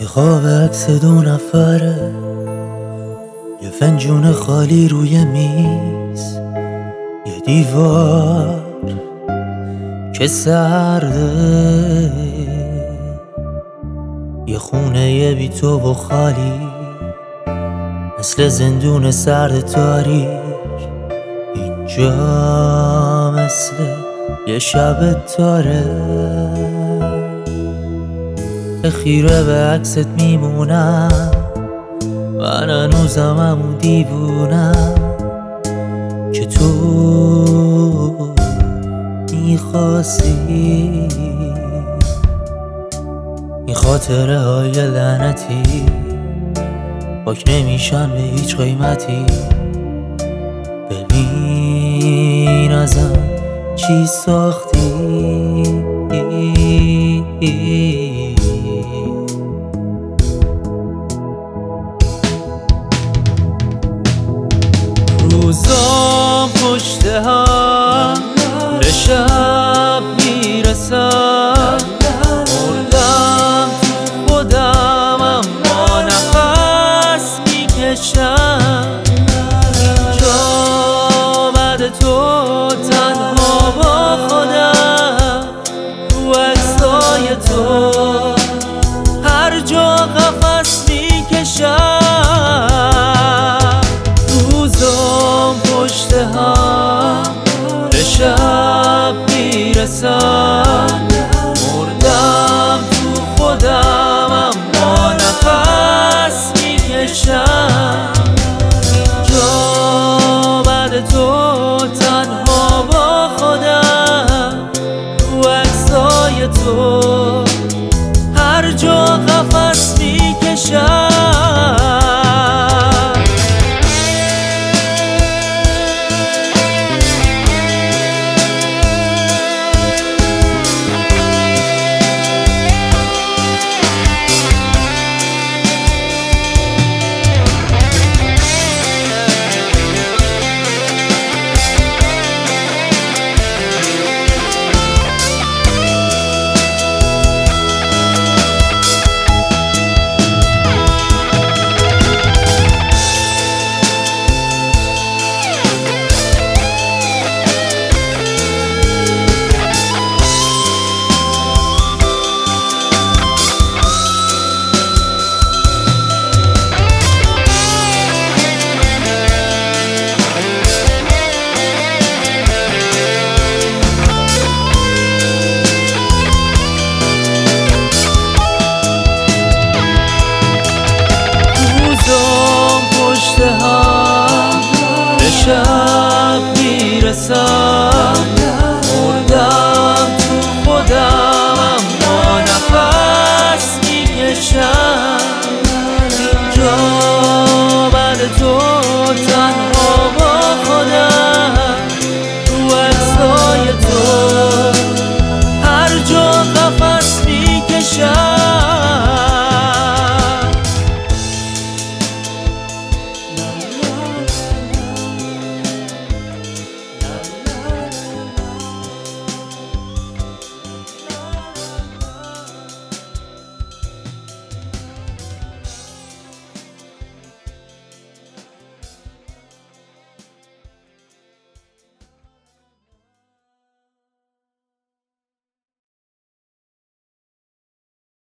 خواب عکس 2 نفره، یه فنجون خالی روی میز، یه دیوار که سرده، یه خونه بی تو و خالی مثل زندون سرد تاریک. اینجا مثل یه شب تاره، خیره به عکست میمونم، من هنوزم همون دیوونم که تو میخواستی. این خاطره های لعنتی پاک نمیشن به هیچ قیمتی. ببین ازم چی ساختی، روزام پشت هم به شب میرسم، مردم تو خودم اما نفس میکشم. اینجا بعد تو تنها با خودم، رو عکسای تو هر جا قفس میکشم. پشت هم به شب میرسم، مردم تو خودم اما نفس میکشم. جا بعد تو تنها با خودم، رو عکسای تو هر جا قفس میکشم.